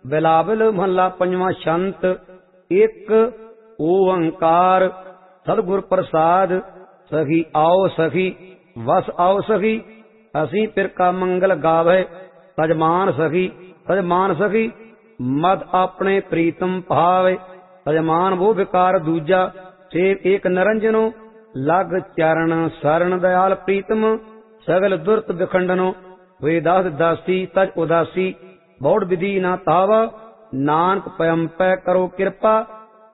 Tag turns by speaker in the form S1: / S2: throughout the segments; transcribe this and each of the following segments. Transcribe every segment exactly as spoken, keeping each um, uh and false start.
S1: ਬਿਲਾਵਲ ਮਹੱਲਾ ਪੰਜਵਾਂ। ਛੰਤ ਇੱਕ ਓੰਕਾਰ ਸਤਿਗੁਰ ਪ੍ਰਸਾਦ। ਸਖੀ ਆਓ ਸਖੀ ਵਸ ਆਓ ਸਖੀ, ਅਸੀਂ ਫਿਰ ਕਾ ਮੰਗਲ ਗਾਵੇ। ਤਜਮਾਨ ਸਖੀ ਤਜਮਾਨ ਸਖੀ, ਮਦ ਆਪਣੇ ਪ੍ਰੀਤਮ ਭਾਵੇ। ਤਜਮਾਨ ਉਹ ਵਿਕਾਰ ਦੂਜਾ, ਸੇਵ ਏਕ ਨਿਰੰਜਨੋ। ਲਗ ਚਰਨ ਸਰਣ ਦਇਆਲ ਪ੍ਰੀਤਮ, ਸਗਲ ਦੁਰਤ ਵਿਖੰਡਨੋ। ਵੇ ਦਾਸ ਦਾਸੀ ਤਜ ਉਦਾਸੀ, ਬੌੜ ਵਿਧੀ ਨਾ ਤਾਵਾ। ਨਾਨਕ ਪਇਮ ਪੈ ਕਰੋ ਕਿਰਪਾ,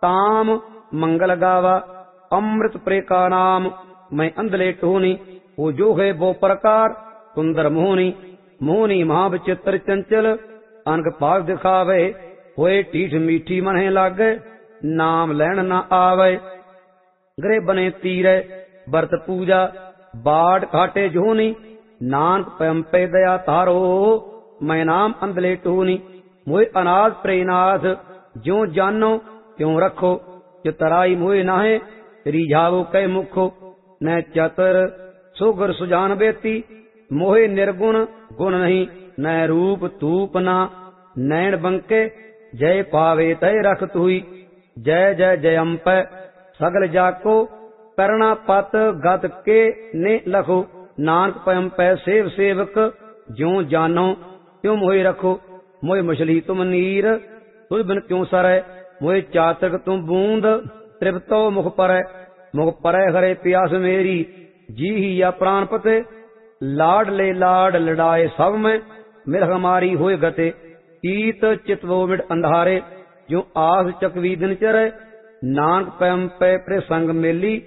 S1: ਤਾਮ ਮੰਗਲ ਗਾਵਾ। ਅੰਮ੍ਰਿਤ ਪ੍ਰੇ ਕਾ ਨਾਮ ਮੈਂ ਅੰਧਲੇ ਟੋਨੀ, ਉਹ ਜੋ ਹੈ ਬੋ ਪ੍ਰਕਾਰ ਸੁੰਦਰ ਮੋਹਨੀ। ਮੋਹਨੀ ਮਹਾ ਵਿਚਿਤ੍ਰ ਚੰਚਲ, ਅਨਕ ਭਾਗ ਦਿਖਾਵੇ। ਹੋਏ ਢੀਠ ਮੀਠੀ ਮਨਹਿ ਲਾਗੇ, ਨਾਮ ਲੈਣ ਨਾ ਆਵੇ। ਗ੍ਰਹਿ ਬਨੇ ਤੀਰੇ ਵਰਤ ਪੂਜਾ, ਬਾੜ ਘਾਟੇ ਜੋਨੀ। ਨਾਨਕ ਪਇਮ ਪੈ ਦਇਆ ਤਾਰੋ, ਮੈਂ ਨਾਮ ਅੰਧਲੇ ਟੋਨੀ। ਮੋਹਿ ਅਨਾਥ ਪ੍ਰੇਨਾਥ, ਜਿਉ ਜਾਨੋ ਤਿਉ ਰੱਖੋ। ਚਤਰਾਈ ਮੋਹਿ ਨਾਹੇ, ਰੀਝਾਵੋ ਕੈ ਮੁਖੋ। ਨੈ ਚਤਰ ਸੁਗਰ ਸੁਜਾਨ ਬੇਤੀ, ਮੋਹਿ ਨਿਰਗੁਣ ਗੁਣ ਨਹੀਂ। ਨੈ ਰੂਪ ਧੂਪ ਨਾ ਨੈਣ ਬੰਕੇ, ਜੈ ਪਾਵੇ ਤੈ ਰਖ ਤੁਈ। ਜੈ ਜੈ ਜੈ ਅੰਪੈ ਸਗਲ ਜਾਕੋ, ਕਰਣਾ ਪਤ ਗਤ ਕੇ ਨੇ ਲਖੋ। ਨਾਨਕ ਪਇਮ ਪੈ ਸੇਵ ਸੇਵਕ, ਜਿਉ ਜਾਨੋ ਤਿਉ ਮੋਹਿ ਰਖੋ। ਮੋਹਿ ਮਛਲੀ ਤੁਮ ਨੀਰ, ਤੁਝ ਬਿਨ ਕਿਉ ਸਰੈ। ਮੋਹਿ ਚਾਤਕ ਤੁਮ ਬੂੰਦ, ਤ੍ਰਿਪਤੋ ਮੁਖ ਪਰੈ। ਮੁਖ ਪਰੈ ਹਰੇ ਪਿਆਸ ਮੇਰੀ, ਜੀ ਹੀਆ ਪ੍ਰਾਨ ਪਤੇ। ਲਾਡ ਲੈ ਲਾਡ ਲੜਾਏ ਸਭ ਮੈਂ, ਮਿਲ ਹਮਾਰੀ ਹੋਏ ਗਤੇ। ਈਤ ਚਿਤਵੋ ਮਿਟ ਅੰਧਾਰੇ, ਜੋ ਆਸ ਚਕਵੀ ਦਿਨ ਚਰੈ। ਨਾਨਕ ਪਇਮ ਪੈ ਪ੍ਰੇ ਸੰਗ ਮੇਲੀ,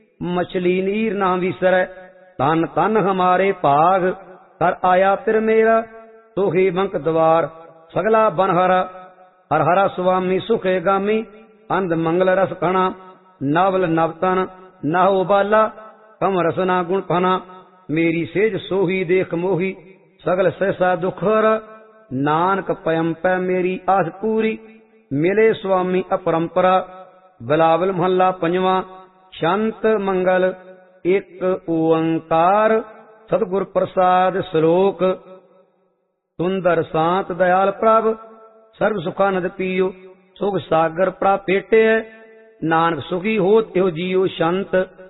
S1: ਮਛਲੀ ਨੀਰ ਨਾ ਵਿਸਰੈ। ਤਨ ਤਨ ਹਮਾਰੇ ਭਾਗ, ਕਰ ਆਇਆ ਫਿਰ ਮੇਰਾ। ਸੋਹੀ ਬੰਕ ਦਵਾਰ ਸਗਲਾ ਬਨ ਹਰਾ। ਹਰ ਹਰਾ ਸੁਆਮੀ ਸੁਖੇ ਗਾਮੀ, ਅੰਧ ਮੰਗਲ ਰਸ ਕਣਾ। ਨਾਵਲ ਨਵਤਨ ਨਾਹੋ ਬਾਲਾ, ਕਮ ਰਸਨਾ ਗੁਣ ਫਨਾ। ਮੇਰੀ ਸੇਜ ਸੋਹੀ ਦੇਖ ਮੋਹੀ, ਸਗਲ ਸਹਿਸਾ ਦੁਖ ਹਰ। ਨਾਨਕ ਪਇਮ ਪੈ ਮੇਰੀ ਆਸ ਪੂਰੀ, ਮਿਲੇ ਸੁਆਮੀ ਅਪਰੰਪਰਾ। ਬਿਲਾਵਲ ਮਹੱਲਾ ਪੰਜਵਾਂ। ਸ਼ੰਤ ਮੰਗਲ ਇੱਕ ਓੰਕਾਰ ਸਤਿਗੁਰ ਪ੍ਰਸਾਦ। ਸ਼ਲੋਕ ਸੁੰਦਰ ਸ਼ਾਂਤ ਦਇਆਲ ਪ੍ਰਭ, ਸਰਬ ਸੁਖਾਨੰਦ ਪੀਓ। ਸੁਖ ਸਾਗਰ ਪ੍ਰਭ ਭੇਟਿਐ, ਨਾਨਕ ਸੁਖੀ ਹੋਤ ਇਹੋ ਜੀਓ। ਸ਼ੰਤ